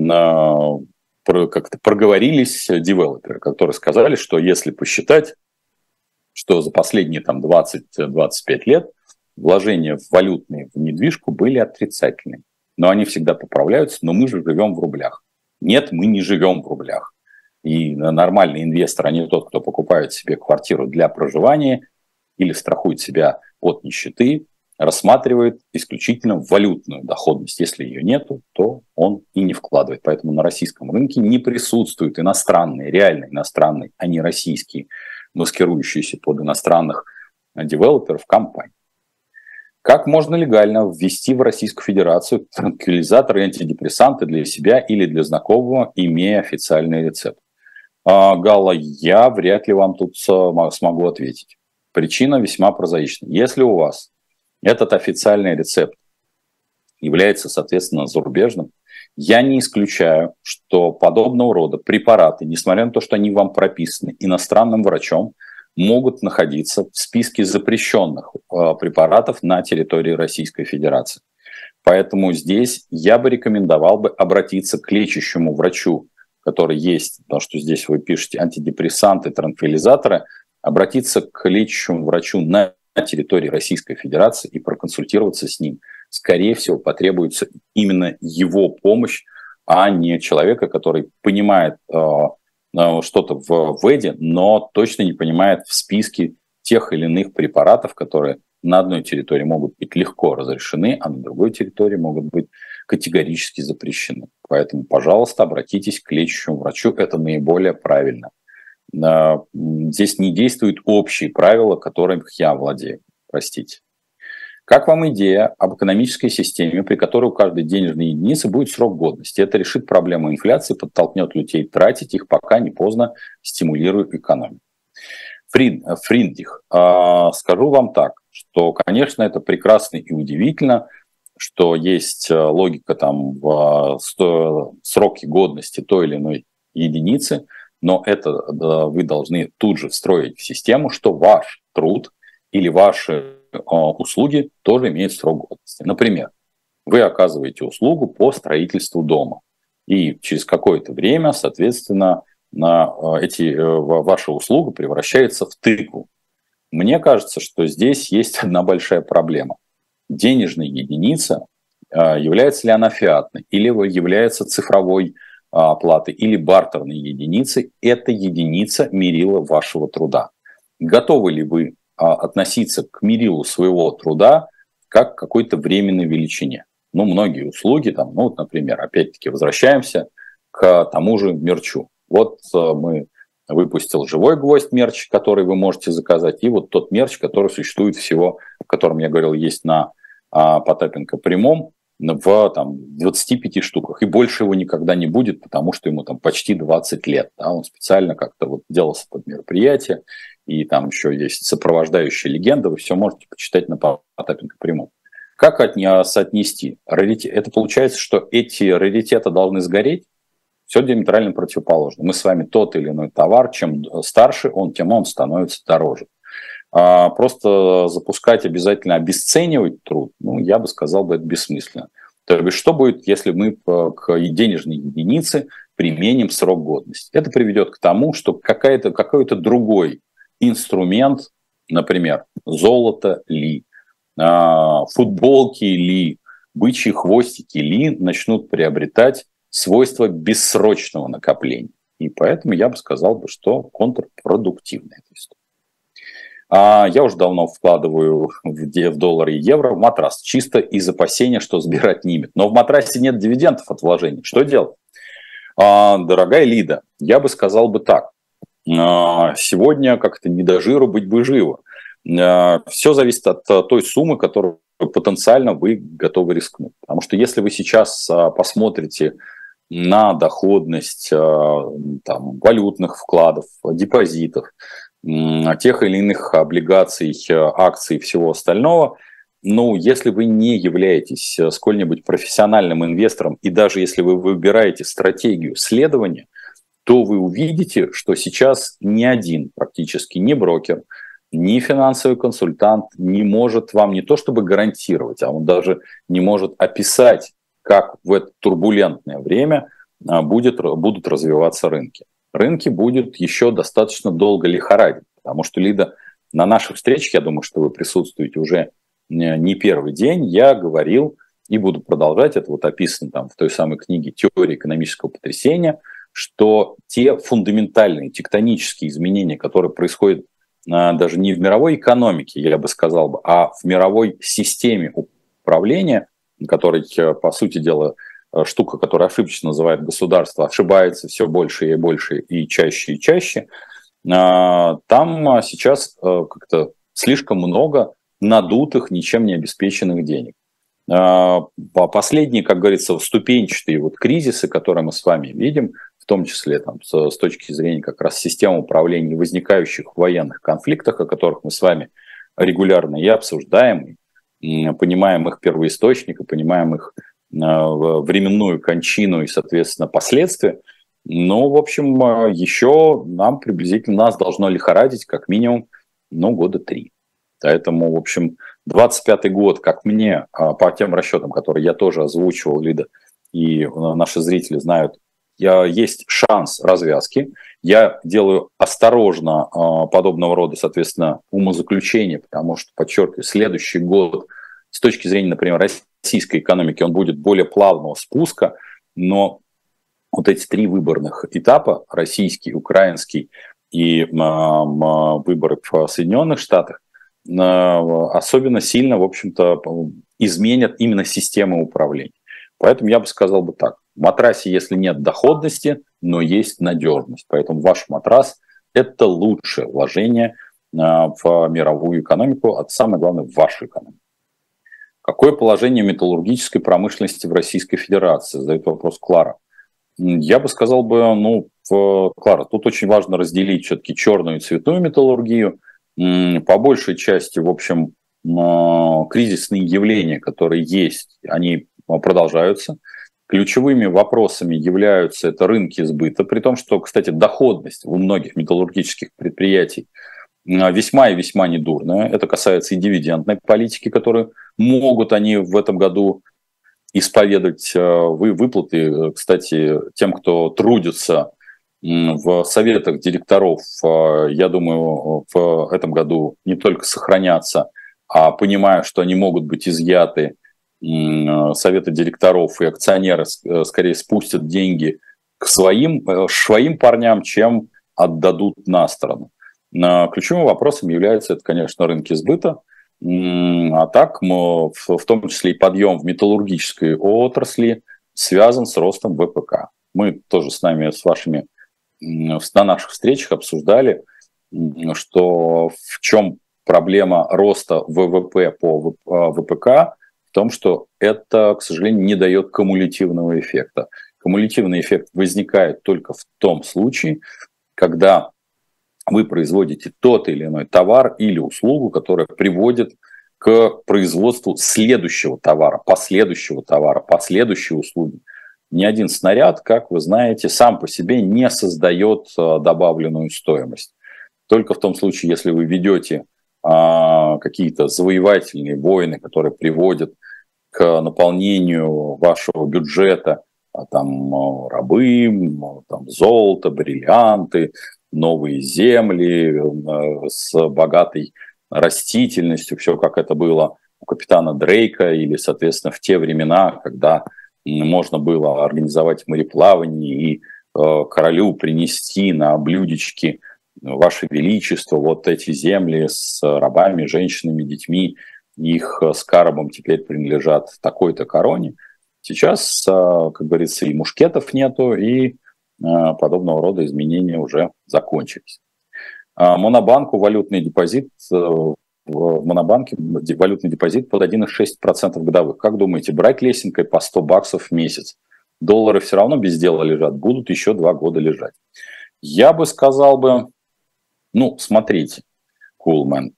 как-то проговорились девелоперы, которые сказали, что если посчитать, что за последние 20-25 лет вложения в валютные, в недвижку были отрицательные. Но они всегда поправляются, но мы же живем в рублях. Нет, мы не живем в рублях. И нормальный инвестор, а не тот, кто покупает себе квартиру для проживания или страхует себя от нищеты, рассматривает исключительно валютную доходность. Если ее нету, то он и не вкладывает. Поэтому на российском рынке не присутствуют иностранные, реально иностранные, а не российские, маскирующиеся под иностранных девелоперов компании. Как можно легально ввести в Российскую Федерацию транквилизаторы и антидепрессанты для себя или для знакомого, имея официальный рецепт? Галла, я вряд ли вам тут смогу ответить. Причина весьма прозаична. Если у вас этот официальный рецепт является, соответственно, зарубежным, я не исключаю, что подобного рода препараты, несмотря на то, что они вам прописаны иностранным врачом, могут находиться в списке запрещенных препаратов на территории Российской Федерации. Поэтому здесь я бы рекомендовал бы обратиться к лечащему врачу, который есть, потому что здесь вы пишете антидепрессанты, транквилизаторы, обратиться к лечащему врачу на территории Российской Федерации и проконсультироваться с ним. Скорее всего, потребуется именно его помощь, а не человека, который понимает что-то в ВЭДе, но точно не понимает в списке тех или иных препаратов, которые на одной территории могут быть легко разрешены, а на другой территории могут быть категорически запрещены. Поэтому, пожалуйста, обратитесь к лечащему врачу, это наиболее правильно. Здесь не действуют общие правила, которыми я владею. Простите. Как вам идея об экономической системе, при которой у каждой денежной единицы будет срок годности? Это решит проблему инфляции, подтолкнет людей тратить их, пока не поздно, стимулируя экономику. Фридрих, скажу вам так, что, конечно, это прекрасно и удивительно, что есть логика в сроке годности той или иной единицы, но это вы должны тут же встроить в систему, что ваш труд или ваши услуги тоже имеют срок годности. Например, вы оказываете услугу по строительству дома, и через какое-то время, соответственно, ваша услуга превращается в тыкву. Мне кажется, что здесь есть одна большая проблема. Денежная единица, является ли она фиатной, или является цифровой оплатой, или бартерной единицей, это единица мерила вашего труда. Готовы ли вы относиться к мерилу своего труда как к какой-то временной величине? Многие услуги, например, опять-таки возвращаемся к тому же мерчу. Вот мы выпустил живой гвоздь мерч, который вы можете заказать, и вот тот мерч, который существует всего, о котором я говорил, есть на Потапенко прямом, в 25 штуках. И больше его никогда не будет, потому что ему почти 20 лет. Да? Он специально как-то делался под мероприятие, и там еще есть сопровождающая легенда, вы все можете почитать на Потапенко прямом. Как соотнести? Это получается, что эти раритеты должны сгореть? Все диаметрально противоположно. Мы с вами тот или иной товар, чем старше он, тем он становится дороже. Просто запускать обязательно, обесценивать труд, я бы сказал, это бессмысленно. То есть, что будет, если мы к денежной единице применим срок годности? Это приведет к тому, что какой-то другой инструмент, например, золото ли, футболки ли, бычьи хвостики ли, начнут приобретать свойства бессрочного накопления. И поэтому я бы сказал, что контрпродуктивная эта история. Я уже давно вкладываю в доллары и евро в матрас, чисто из опасения, что Сбер отнимет. Но в матрасе нет дивидендов от вложений. Что делать? Дорогая Лида, я бы сказал бы так. Сегодня как-то не до жиру, быть бы живо. Все зависит от той суммы, которую потенциально вы готовы рискнуть. Потому что если вы сейчас посмотрите на доходность там, валютных вкладов, депозитов, тех или иных облигаций, акций и всего остального, ну, если вы не являетесь сколь-нибудь профессиональным инвестором, и даже если вы выбираете стратегию следования, то вы увидите, что сейчас ни один практически, ни брокер, ни финансовый консультант не может вам не то чтобы гарантировать, а он даже не может описать, как в это турбулентное время будут развиваться рынки. Рынки будут еще достаточно долго лихорадить, потому что, Лида, на наших встречах, я думаю, что вы присутствуете уже не первый день, я говорил и буду продолжать, это вот описано там в той самой книге «Теория экономического потрясения», что те фундаментальные тектонические изменения, которые происходят даже не в мировой экономике, я бы сказал, а в мировой системе управления, которой, по сути дела, штука, которую ошибочно называют государство, ошибается все больше и больше и чаще, там сейчас как-то слишком много надутых, ничем не обеспеченных денег. Последние, как говорится, ступенчатые вот кризисы, которые мы с вами видим, в том числе там, с точки зрения как раз системы управления возникающих военных конфликтах, о которых мы с вами регулярно и обсуждаем, и понимаем их первоисточник, и понимаем их временную кончину и, соответственно, последствия. Ну, в общем, еще нам приблизительно, нас должно лихорадить как минимум, года 3. Поэтому, в общем, 25-й год, как мне, по тем расчетам, которые я тоже озвучивал, Лида, и наши зрители знают, есть шанс развязки. Я делаю осторожно подобного рода, соответственно, умозаключения, потому что, подчеркиваю, следующий год с точки зрения, например, российской экономики, он будет более плавного спуска, но вот эти 3 выборных этапа, российский, украинский и выборы в Соединенных Штатах, особенно сильно, в общем-то, изменят именно систему управления. Поэтому я бы сказал бы так. В матрасе, если нет доходности, но есть надежность. Поэтому ваш матрас – это лучшее вложение в мировую экономику, а самое главное, в вашу экономику. Какое положение металлургической промышленности в Российской Федерации? Задает вопрос Клара. Я бы сказал Клара, тут очень важно разделить все-таки черную и цветную металлургию. По большей части, в общем, кризисные явления, которые есть, они продолжаются. Ключевыми вопросами являются это рынки сбыта, при том, что, кстати, доходность у многих металлургических предприятий весьма и весьма недурная. Это касается и дивидендной политики, которую могут они в этом году исповедовать. Выплаты, кстати, тем, кто трудится в советах директоров, я думаю, в этом году не только сохранятся, а понимая, что они могут быть изъяты, советы директоров и акционеры скорее спустят деньги к своим парням, чем отдадут на сторону. Ключевым вопросом является это, конечно, рынки сбыта, а так в том числе и подъем в металлургической отрасли связан с ростом ВПК. Мы тоже с вашими на наших встречах обсуждали, что в чем проблема роста ВВП по ВПК, в том, что это, к сожалению, не дает кумулятивного эффекта. Кумулятивный эффект возникает только в том случае, когда вы производите тот или иной товар или услугу, которая приводит к производству следующего товара, последующей услуги. Ни один снаряд, как вы знаете, сам по себе не создает добавленную стоимость. Только в том случае, если вы ведете какие-то завоевательные войны, которые приводят к наполнению вашего бюджета, там рабы, там золото, бриллианты, новые земли с богатой растительностью, все как это было у капитана Дрейка или, соответственно, в те времена, когда можно было организовать мореплавание и королю принести на блюдечке: Ваше Величество, вот эти земли с рабами, женщинами, детьми, их скарбом теперь принадлежат такой-то короне. Сейчас, как говорится, и мушкетов нету, и подобного рода изменения уже закончились. Монобанку валютный депозит, в Монобанке валютный депозит под 1,6% годовых. Как думаете, брать лесенкой по $100 в месяц? Доллары все равно без дела лежат, будут еще 2 года лежать. Я бы сказал бы, смотрите, Кулмен,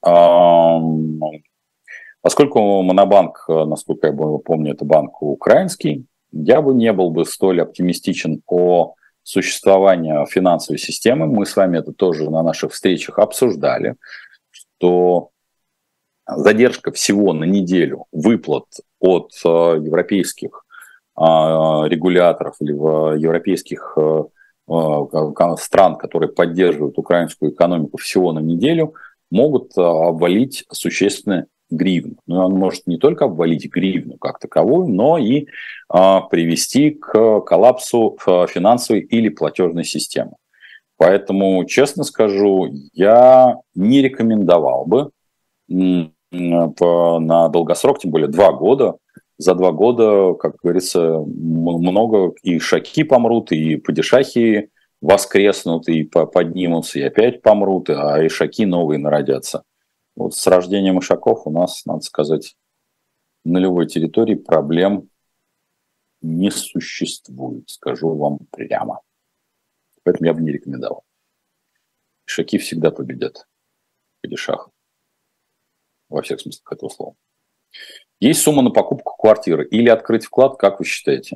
поскольку Монобанк, насколько я помню, это банк украинский, я бы не был бы столь оптимистичен о существовании финансовой системы. Мы с вами это тоже на наших встречах обсуждали, что задержка всего на неделю выплат от европейских регуляторов или европейских стран, которые поддерживают украинскую экономику, всего на неделю, могут обвалить существенно гривну. Но он может не только обвалить гривну как таковую, но и привести к коллапсу финансовой или платежной системы. Поэтому, честно скажу, я не рекомендовал бы на долгосрок, тем более 2 года. За 2 года, как говорится, много и шаки помрут, и падишахи воскреснут, и поднимутся, и опять помрут, а ишаки новые народятся. Вот с рождением ишаков у нас, надо сказать, на любой территории проблем не существует, скажу вам прямо. Поэтому я бы не рекомендовал. Ишаки всегда победят падишахов. Во всех смыслах этого слова. Есть сумма на покупку квартиры или открыть вклад, как вы считаете?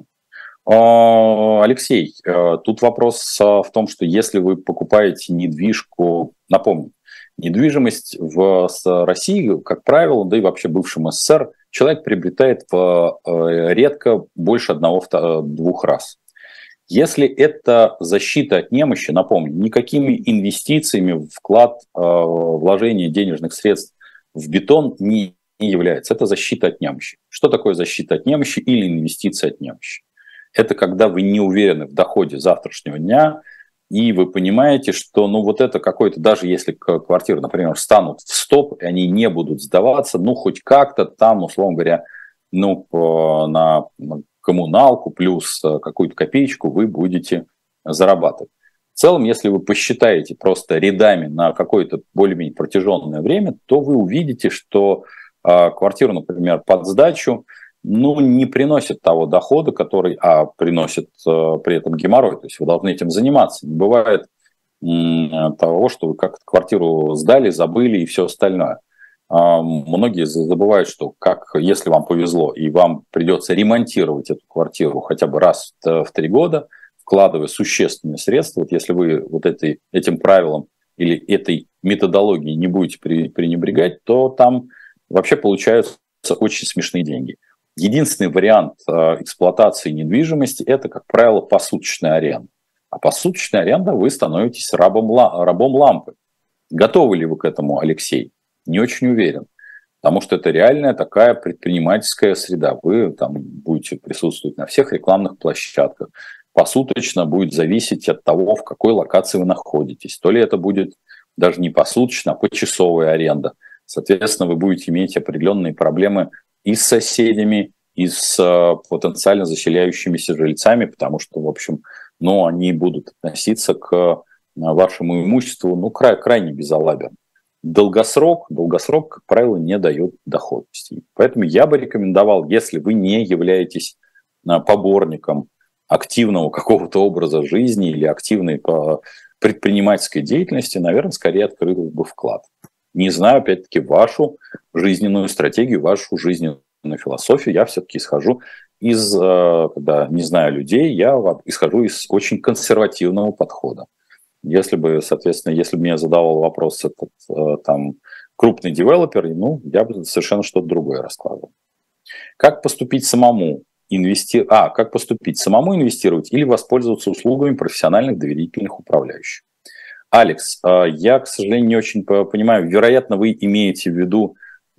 Алексей, тут вопрос в том, что если вы покупаете недвижку, напомню, недвижимость в России, как правило, да и вообще бывшем СССР, человек приобретает редко больше 1-2 раз. Если это защита от немощи, напомню, никакими инвестициями в вклад, вложение денежных средств в бетон не является. Это защита от немощи. Что такое защита от немощи или инвестиция от немощи? Это когда вы не уверены в доходе завтрашнего дня, и вы понимаете, что вот это какой-то, даже если квартиры, например, станут в стоп, и они не будут сдаваться, хоть как-то там, условно говоря, на коммуналку плюс какую-то копеечку вы будете зарабатывать. В целом, если вы посчитаете просто рядами на какое-то более-менее протяженное время, то вы увидите, что квартира, например, под сдачу, не приносит того дохода, который, приносит при этом геморрой. То есть вы должны этим заниматься. Не бывает того, что вы как-то квартиру сдали, забыли и все остальное. Многие забывают, что если вам повезло и вам придется ремонтировать эту квартиру хотя бы раз в 3 года, вкладывая существенные средства, вот если вы этим правилом или этой методологией не будете пренебрегать, то там вообще получаются очень смешные деньги. Единственный вариант эксплуатации недвижимости – это, как правило, посуточная аренда. А посуточная аренда – вы становитесь рабом лампы. Готовы ли вы к этому, Алексей? Не очень уверен. Потому что это реальная такая предпринимательская среда. Вы там будете присутствовать на всех рекламных площадках. Посуточно будет зависеть от того, в какой локации вы находитесь. То ли это будет даже не посуточно, а почасовая аренда. Соответственно, вы будете иметь определенные проблемы и с соседями, и с потенциально заселяющимися жильцами, потому что, в общем, они будут относиться к вашему имуществу, крайне безалаберно. Долгосрок, как правило, не дает доходности. Поэтому я бы рекомендовал, если вы не являетесь поборником активного какого-то образа жизни или активной предпринимательской деятельности, наверное, скорее открыть бы вклад. Не знаю, опять-таки, вашу жизненную стратегию, вашу жизненную философию. Я все-таки исхожу когда не знаю людей, я исхожу из очень консервативного подхода. Если бы мне задавал вопрос этот крупный девелопер, я бы совершенно что-то другое раскладывал. Как поступить самому? Как поступить? Самому инвестировать или воспользоваться услугами профессиональных доверительных управляющих? Алекс, я, к сожалению, не очень понимаю, вероятно, вы имеете в виду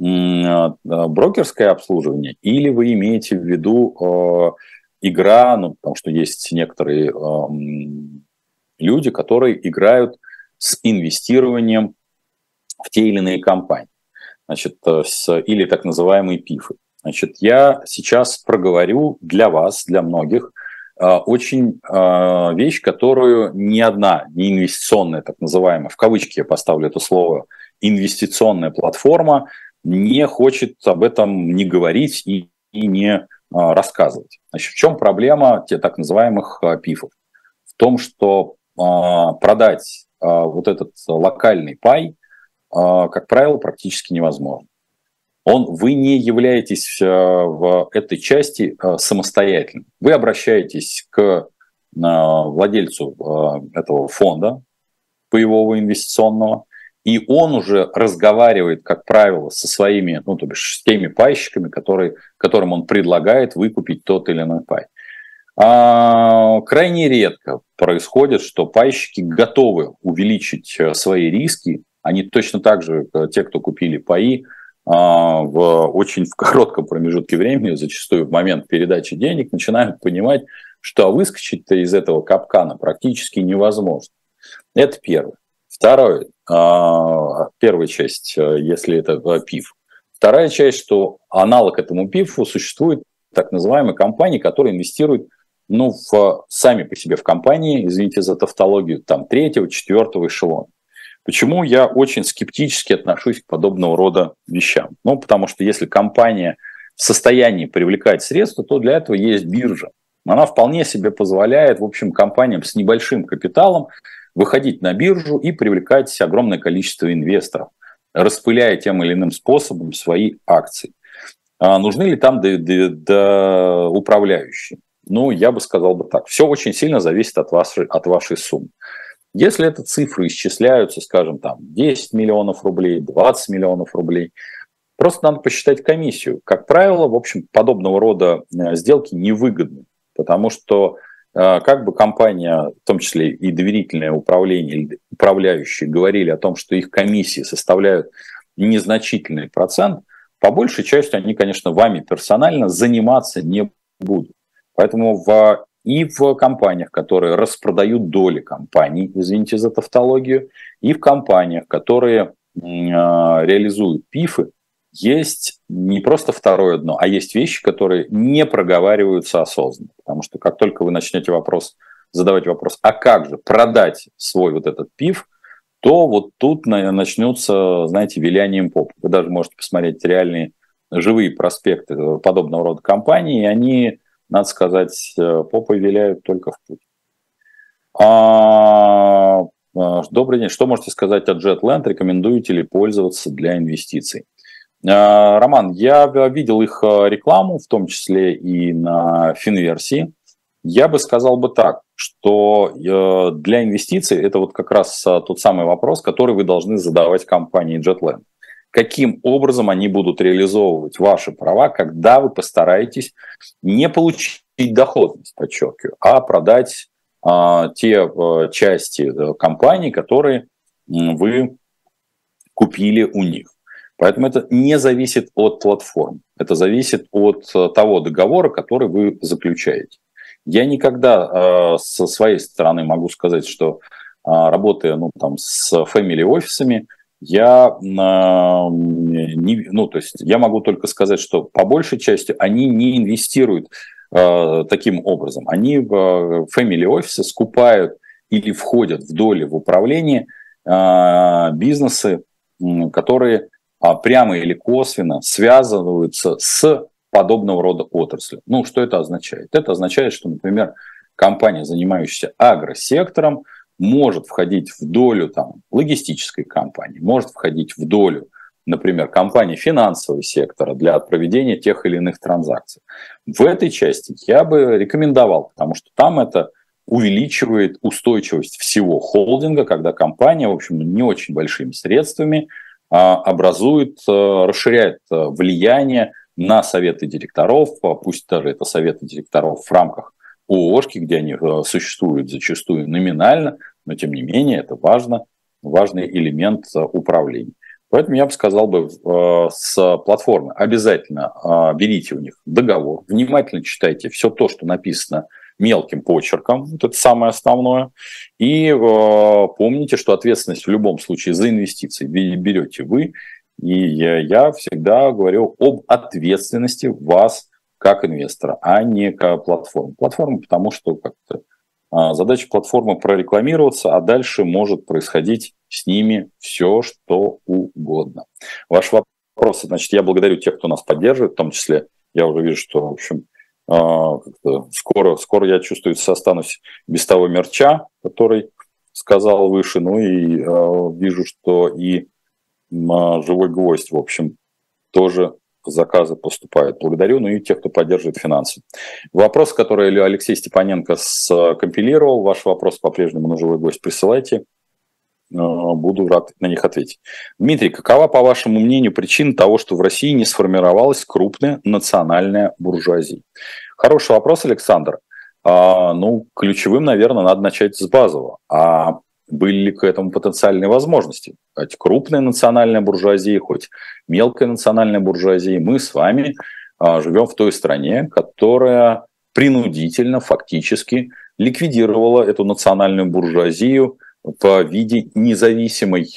брокерское обслуживание или вы имеете в виду игра, потому что есть некоторые люди, которые играют с инвестированием в те или иные компании, значит, или так называемые ПИФы. Значит, я сейчас проговорю для вас, для многих, очень вещь, которую ни одна, не инвестиционная, так называемая, в кавычки я поставлю это слово, инвестиционная платформа не хочет об этом не говорить и не рассказывать. Значит, в чем проблема тех так называемых ПИФов? В том, что продать вот этот локальный пай, как правило, практически невозможно. Вы не являетесь в этой части самостоятельным. Вы обращаетесь к владельцу этого фонда паевого инвестиционного, и он уже разговаривает, как правило, со своими, ну, то бишь, с теми пайщиками, которым он предлагает выкупить тот или иной пай. Крайне редко происходит, что пайщики готовы увеличить свои риски. Они точно так же, те, кто купили паи, в коротком промежутке времени, зачастую в момент передачи денег, начинают понимать, что выскочить-то из этого капкана практически невозможно. Это первое. Второе, первая часть, если это ПИФ. Вторая часть, что аналог этому ПИФу существует так называемые компании, которые инвестируют сами по себе в компании, извините за тавтологию, там третьего, четвертого эшелона. Почему я очень скептически отношусь к подобного рода вещам? Потому что если компания в состоянии привлекать средства, то для этого есть биржа. Она вполне себе позволяет, в общем, компаниям с небольшим капиталом выходить на биржу и привлекать огромное количество инвесторов, распыляя тем или иным способом свои акции. Нужны ли там управляющие? Я бы сказал бы так. Все очень сильно зависит от вашей суммы. Если это цифры исчисляются, скажем, там 10 миллионов рублей, 20 миллионов рублей, просто надо посчитать комиссию. Как правило, в общем, подобного рода сделки невыгодны, потому что как бы компания, в том числе и доверительное управление, или управляющие говорили о том, что их комиссии составляют незначительный процент, по большей части они, конечно, вами персонально заниматься не будут. Поэтому в компаниях, которые распродают доли компаний, извините за тавтологию, и в компаниях, которые реализуют ПИФы, есть не просто второе дно, а есть вещи, которые не проговариваются осознанно. Потому что как только вы начнете задавать вопрос, а как же продать свой вот этот ПИФ, то вот тут начнется, знаете, вилянием попы. Вы даже можете посмотреть реальные живые проспекты подобного рода компаний, и они, надо сказать, попой виляют только в путь. Добрый день. Что можете сказать о JetLand? Рекомендуете ли пользоваться для инвестиций? Роман, я видел их рекламу, в том числе и на Финверсии. Я бы сказал бы так, что для инвестиций это вот как раз тот самый вопрос, который вы должны задавать компании JetLand. Каким образом они будут реализовывать ваши права, когда вы постараетесь не получить доходность, подчеркиваю, а продать те части компаний, которые вы купили у них. Поэтому это не зависит от платформ, это зависит от того договора, который вы заключаете. Я никогда со своей стороны могу сказать, что работая с family-офисами, я могу только сказать, что по большей части они не инвестируют таким образом. Они в family-офисы скупают или входят в доли в управление бизнесы, которые прямо или косвенно связываются с подобного рода отраслью. Что это означает? Это означает, что, например, компания, занимающаяся агросектором, может входить в долю логистической компании, может входить в долю, например, компании финансового сектора для проведения тех или иных транзакций. В этой части я бы рекомендовал, потому что там это увеличивает устойчивость всего холдинга, когда компания, в общем, не очень большими средствами расширяет влияние на советы директоров, пусть даже это советы директоров в рамках ООшки, где они существуют зачастую номинально, но тем не менее это важный элемент управления. Поэтому я бы сказал с платформы обязательно берите у них договор, внимательно читайте все то, что написано мелким почерком, вот это самое основное. И помните, что ответственность в любом случае за инвестиции берете вы, и я всегда говорю об ответственности вас как инвестора, а не как платформы. Платформа, потому что как-то задача платформы прорекламироваться, а дальше может происходить с ними все, что угодно. Ваш вопрос, значит, я благодарю тех, кто нас поддерживает, в том числе я уже вижу, что, в общем, скоро я чувствую, останусь без того мерча, который сказал выше, ну и вижу, что и «Живой гвоздь», в общем, тоже заказы поступают. Благодарю, ну и тех, кто поддерживает финансы. Вопрос, который Алексей Степаненко скомпилировал, ваш вопрос по-прежнему на «Живой гвоздь» присылайте. Буду рад на них ответить. Дмитрий, какова, по вашему мнению, причина того, что в России не сформировалась крупная национальная буржуазия? Хороший вопрос, Александр. Ну, ключевым, наверное, надо начать с базового. А были ли к этому потенциальные возможности? Хоть крупная национальная буржуазия, хоть мелкая национальная буржуазия. Мы с вами живем в той стране, которая принудительно, фактически ликвидировала эту национальную буржуазию в виде независимой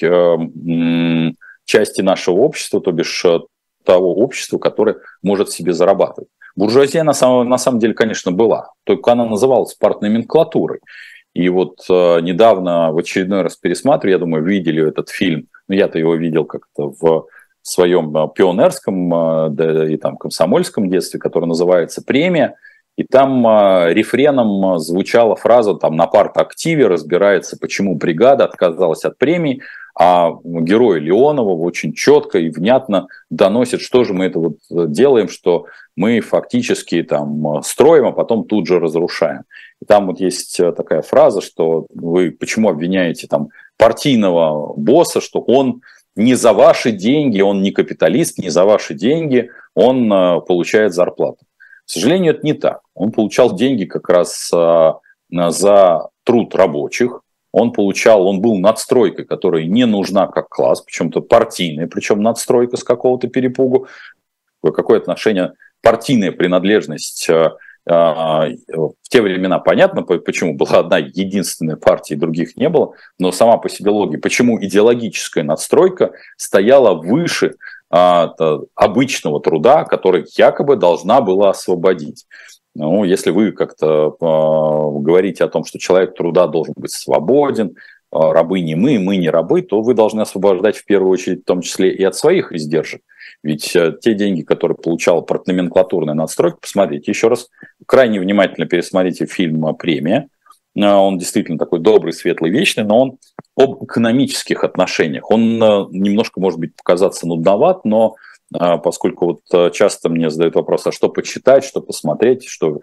части нашего общества, то бишь того общества, которое может себе зарабатывать. Буржуазия на самом деле, конечно, была, только она называлась партноменклатурой. И вот недавно в очередной раз пересматриваю, я думаю, видели этот фильм, ну я-то его видел как-то в своем пионерском, да, и там комсомольском детстве, который называется «Премия», и там рефреном звучала фраза, там на партактиве разбирается, почему бригада отказалась от премии, а герой Леонова очень четко и внятно доносит, что же мы это вот делаем, что мы фактически там строим, а потом тут же разрушаем. И там вот есть такая фраза, что вы почему обвиняете там партийного босса, что он не за ваши деньги, он не капиталист, не за ваши деньги он получает зарплату. К сожалению, это не так. Он получал деньги как раз за труд рабочих. Он был надстройкой, которая не нужна как класс, причем-то партийная, причем надстройка с какого-то перепугу. Какое отношение партийная принадлежность в те времена понятно, почему была одна единственная партия и других не было, но сама по себе логика, почему идеологическая надстройка стояла выше обычного труда, который якобы должна была освободить. Ну, если вы как-то говорите о том, что человек труда должен быть свободен, рабы не мы не рабы, то вы должны освобождать в первую очередь в том числе и от своих издержек. Ведь те деньги, которые получала партноменклатурная надстройка, посмотрите еще раз, крайне внимательно пересмотрите фильм «Премия». Он действительно такой добрый, светлый, вечный, но он об экономических отношениях. Он немножко, может быть, показаться нудноват, но поскольку вот часто мне задают вопрос, а что почитать, что посмотреть, что,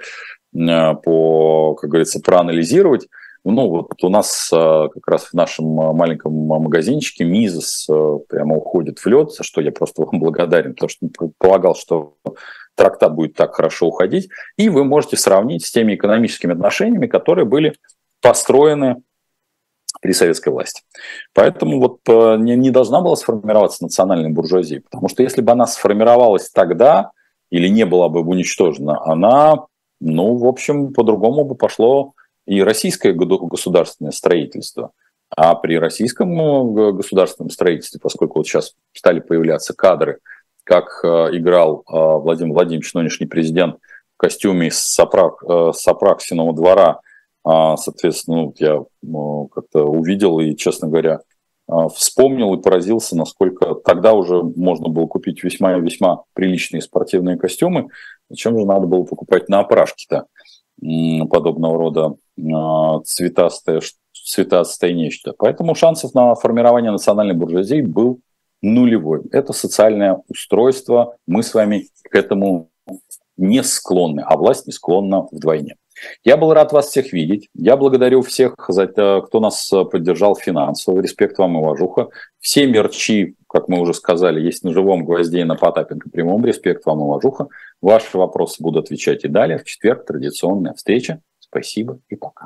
как говорится, проанализировать. Ну, вот у нас как раз в нашем маленьком магазинчике Мизес прямо уходит в лед, за что я просто вам благодарен, потому что не полагал, что трактат будет так хорошо уходить. И вы можете сравнить с теми экономическими отношениями, которые были построены при советской власти. Поэтому вот не должна была сформироваться национальная буржуазия, потому что если бы она сформировалась тогда или не была бы уничтожена, она, ну, в общем, по-другому бы пошло и российское государственное строительство. А при российском государственном строительстве, поскольку вот сейчас стали появляться кадры, как играл Владимир Владимирович, нынешний президент, в костюме с Апраксиного двора, соответственно, я как-то увидел и, честно говоря, вспомнил и поразился, насколько тогда уже можно было купить весьма и весьма приличные спортивные костюмы. Зачем же надо было покупать на опрашке-то подобного рода цветастое нечто. Поэтому шансов на формирование национальной буржуазии был нулевой. Это социальное устройство. Мы с вами к этому не склонны, а власть не склонна вдвойне. Я был рад вас всех видеть. Я благодарю всех, кто нас поддержал финансово. Респект вам и уважуха. Все мерчи, как мы уже сказали, есть на «Живом гвозде» и на Потапенко прямом. Респект вам и уважуха. Ваши вопросы буду отвечать и далее. В четверг традиционная встреча. Спасибо и пока.